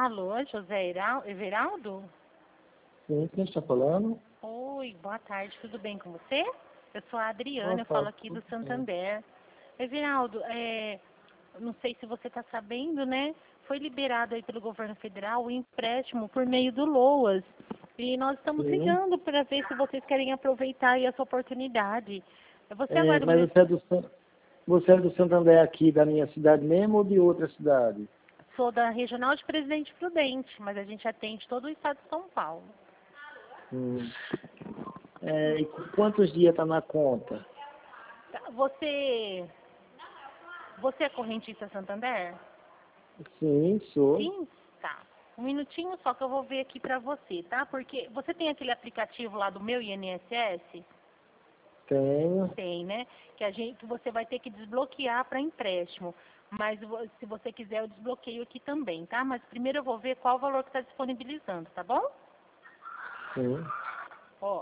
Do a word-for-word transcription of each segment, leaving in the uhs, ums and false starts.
Alô, José Eral- Everaldo? Sim, quem está falando? Oi, boa tarde, tudo bem com você? Eu sou a Boa Adriana, eu falo tarde, aqui do tudo bem. Santander. Everaldo, é, não sei se você está sabendo, né? Foi liberado aí pelo governo federal o empréstimo por meio do LOAS. E nós estamos Sim. ligando para ver se vocês querem aproveitar aí essa oportunidade. Você É, agora, mas você é, do, San- você é do Santander aqui da minha cidade mesmo ou de outra cidade? sou da Regional de Presidente Prudente, mas a gente atende todo o estado de São Paulo. Hum. É, e quantos dias está na conta? Tá, Você, você é correntista Santander? Sim, sou. Sim, tá. Um minutinho só que eu vou ver aqui pra você, tá? Porque você tem aquele aplicativo lá do meu I N S S? Tenho. Tem, né? Que a gente, que você vai ter que desbloquear para empréstimo. Mas vo- se você quiser, eu desbloqueio aqui também, tá? Mas primeiro eu vou ver qual o valor que está disponibilizando, tá bom? Sim. Ó,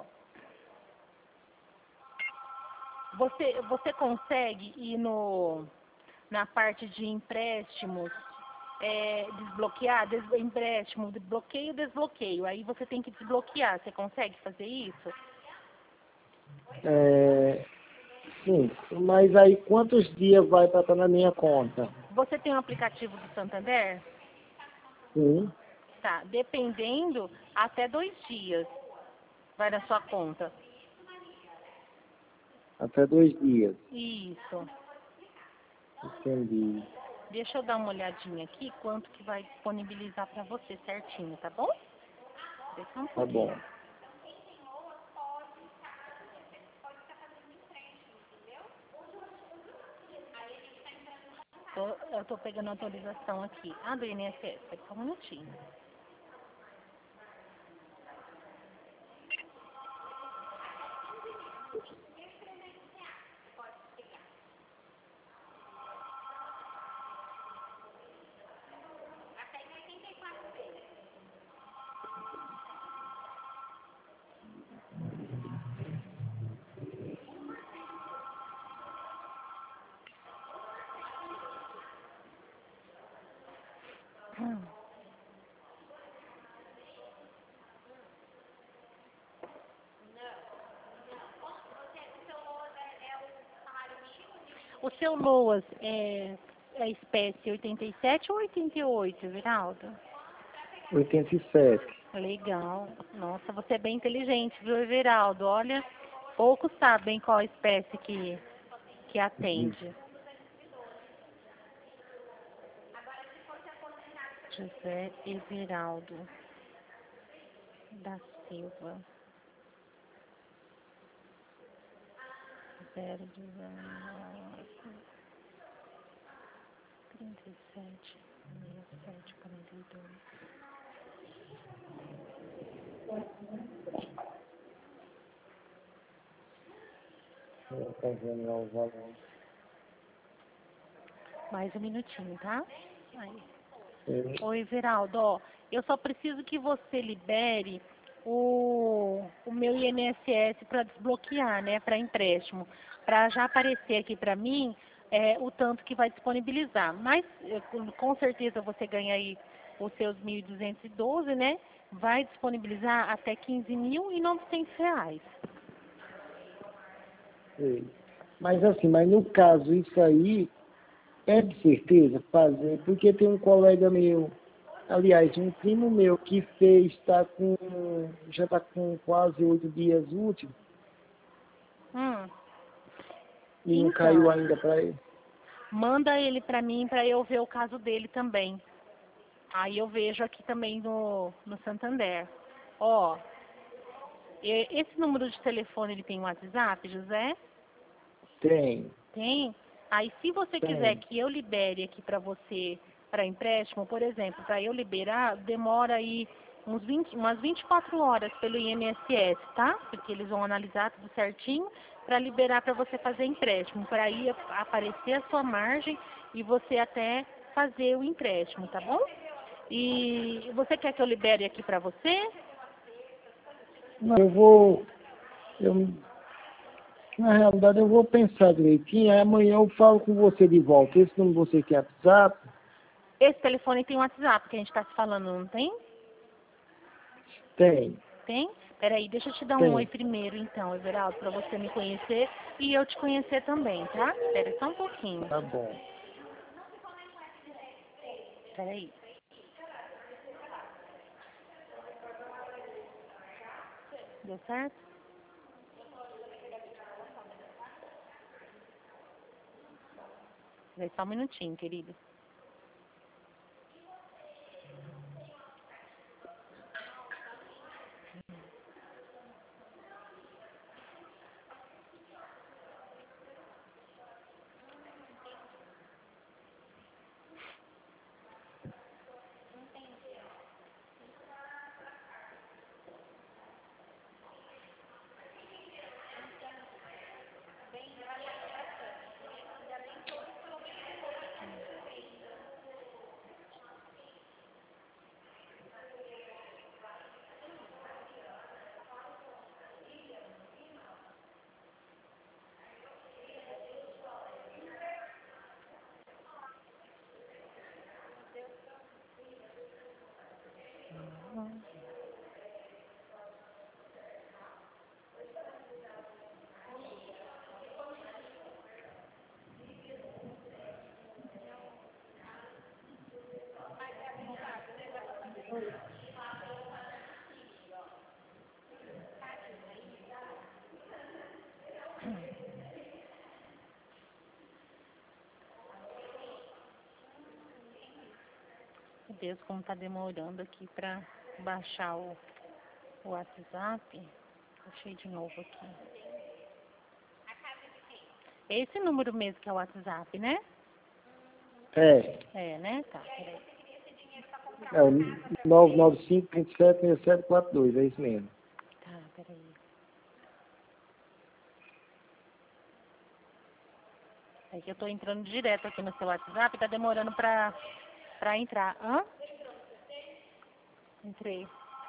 você, você consegue ir no, na parte de empréstimos, é, desbloquear, des, empréstimo, bloqueio, desbloqueio. Aí você tem que desbloquear. Você consegue fazer isso? É, sim. Mas aí quantos dias vai para estar na minha conta? Você tem um aplicativo do Santander? Sim. Tá. Dependendo, até dois dias vai na sua conta. Até dois dias. Isso. Entendi. Deixa eu dar uma olhadinha aqui quanto que vai disponibilizar para você certinho, tá bom? Deixa um Tá pouquinho. bom. Tô, eu tô pegando a autorização aqui. Ah, do I N S S. Pera só um minutinho. Hum. O seu LOAS é, é espécie oitenta e sete ou oitenta e oito, Viraldo? oitenta e sete. Legal. Nossa, você é bem inteligente, viu, Everaldo? Olha, poucos sabem qual a espécie que, que atende. José Everaldo da Silva. Zero dezenove, trinta e sete, sessenta e sete, quarenta e dois. Tá vendo lá o valor. Mais um minutinho, tá? Aí. Sim. Oi, Everaldo, ó, eu só preciso que você libere o, o meu I N S S para desbloquear, né, para empréstimo, para já aparecer aqui para mim é, o tanto que vai disponibilizar. Mas eh, com com certeza você ganha aí os seus mil duzentos e doze, né? Vai disponibilizar até quinze mil e novecentos reais. Sei. Mas assim, mas no caso, isso aí é de certeza fazer, porque tem um colega meu, aliás, um primo meu que fez, tá com, já está com quase oito dias úteis Hum, e não caiu então, ainda para ele. manda ele para mim para eu ver o caso dele também. Aí eu vejo aqui também no, no Santander. Ó, e- esse número de telefone ele tem WhatsApp, José? Tem, Tem? Aí se você quiser tem. que eu libere aqui para você para empréstimo, por exemplo, para eu liberar, demora aí uns vinte, umas vinte e quatro horas pelo I N S S, tá? Porque eles vão analisar tudo certinho para liberar para você fazer empréstimo, para aí ap- aparecer a sua margem e você até fazer o empréstimo, tá bom? E você quer que eu libere aqui para você? Não, eu vou, eu, na realidade eu vou pensar direitinho, aí amanhã eu falo com você de volta. Esse número você quer WhatsApp? Esse telefone tem WhatsApp que a gente está se falando, não tem? Tem. Tem? Peraí, deixa eu te dar um Tem. oi primeiro, então, Everaldo, para você me conhecer e eu te conhecer também, tá? Espera só um pouquinho. Tá bom. Peraí. Deu certo? Peraí, só um minutinho, querido. Meu Deus, como tá demorando aqui pra baixar o, o WhatsApp. Achei de novo aqui. É esse número mesmo que é o WhatsApp, né? É. É, né? Tá, peraí. É o nove nove cinco, dois sete, seis sete quatro dois, é isso mesmo. Tá, peraí. É que eu tô entrando direto aqui no seu WhatsApp, tá demorando pra, pra entrar. Hã? Entrei.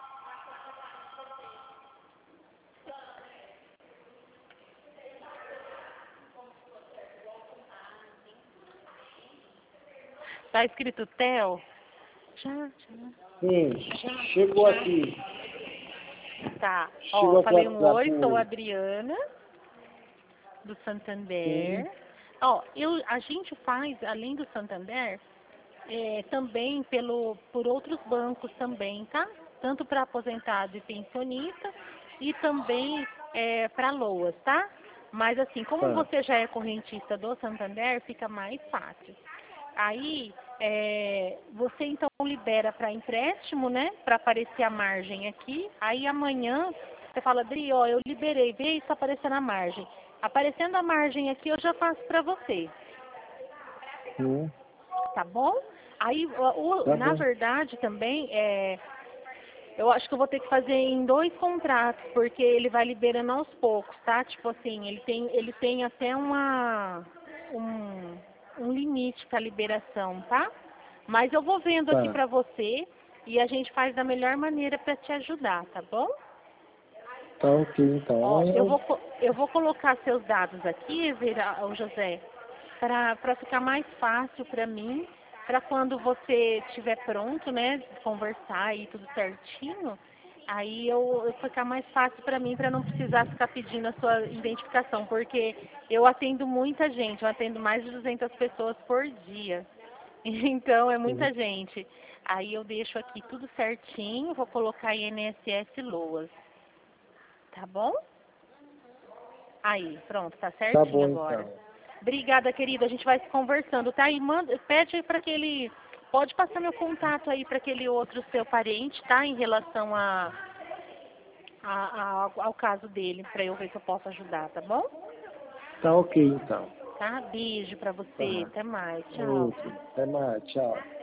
Tá escrito Theo? Já, já. Sim, chegou aqui. Tá. Chegou Ó, aqui o falei um oi, WhatsApp sou a hoje. Adriana, do Sim. Santander. Ó, eu, a gente faz, além do Santander, é, também pelo, por outros bancos também, tá? Tanto para aposentado e pensionista e também é, para LOAS, tá? Mas assim, como Tá. você já é correntista do Santander, fica mais fácil. Aí, é, você então libera para empréstimo, né? Para aparecer a margem aqui. Aí amanhã você fala, Adri, ó, eu liberei, vê isso aparecendo a margem. Aparecendo a margem aqui, eu já faço para você. Sim. Tá bom? Aí, o, o- Tá na bom. verdade, também, é, eu acho que eu vou ter que fazer em dois contratos, porque ele vai liberando aos poucos, tá? Tipo assim, ele tem, ele tem até uma, um, um limite para liberação, tá? Mas eu vou vendo aqui Tá. pra você e a gente faz da melhor maneira para te ajudar, tá bom? Tá ok, então. Ó, Amanhã eu eu... vou, co- eu vou colocar seus dados aqui, Vera, ô José, para ficar mais fácil para mim, para quando você estiver pronto, né, conversar e tudo certinho, aí eu, eu ficar mais fácil para mim, para não precisar ficar pedindo a sua identificação, porque eu atendo muita gente, eu atendo mais de duzentas pessoas por dia. Então é Sim. muita gente. Aí eu deixo aqui tudo certinho, vou colocar I N S S LOAS. Tá bom? Aí, pronto, tá Tá certinho bom, agora. então. Obrigada, querido. A gente vai se conversando, tá? E manda, pede para aquele. Pode passar meu contato aí para aquele outro seu parente, tá? Em relação a, a- a- ao caso dele, para eu ver se eu posso ajudar, tá bom? Tá ok, então. Tá? Beijo para você. Tá. Até mais. Tchau. Outro. Até mais. Tchau.